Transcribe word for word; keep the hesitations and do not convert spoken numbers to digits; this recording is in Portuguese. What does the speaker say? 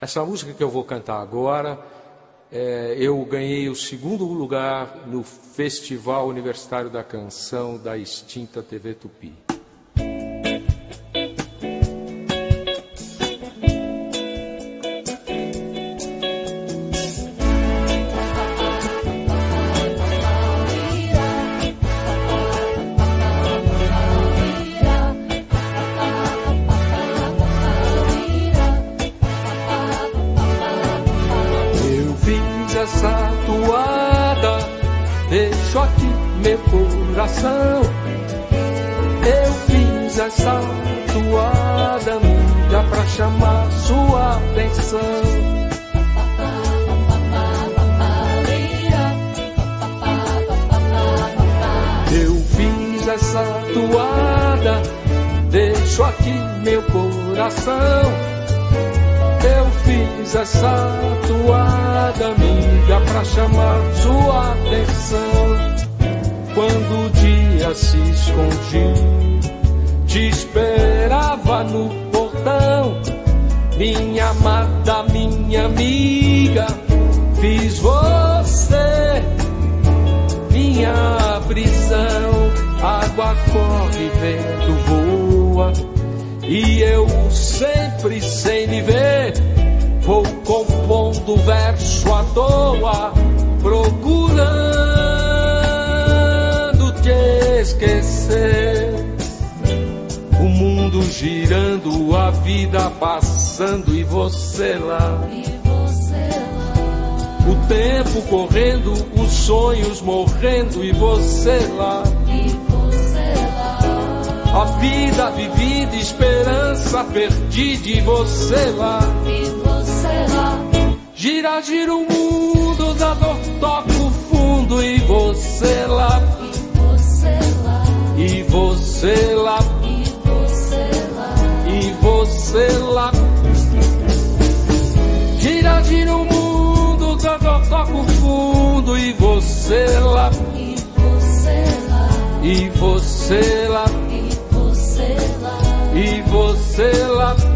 Essa música que eu vou cantar agora, é, eu ganhei o segundo lugar no Festival Universitário da Canção da extinta T V Tupi. Essa toada, deixo aqui meu coração. Eu fiz essa toada, amiga, pra chamar sua atenção. Eu fiz essa toada, deixo aqui meu coração. Eu fiz essa toada, amiga, pra chamar sua atenção. Quando o dia se escondia, te esperava no portão. Minha amada, minha amiga, fiz você minha prisão. Água corre, vento voa, e eu sempre sem me ver vou compondo verso à toa, procurando te esquecer. O mundo girando, a vida passando e você lá. E você lá. O tempo correndo, os sonhos morrendo e você lá. E você lá. A vida vivida, esperança perdida e você lá. E você lá. Gira, gira o mundo, da dor toca o fundo e você lá. E você lá. E você lá. E você lá. E você lá. Gira, gira o mundo, da dor toca o fundo e você lá. E você lá. E você lá. E você lá. E você lá.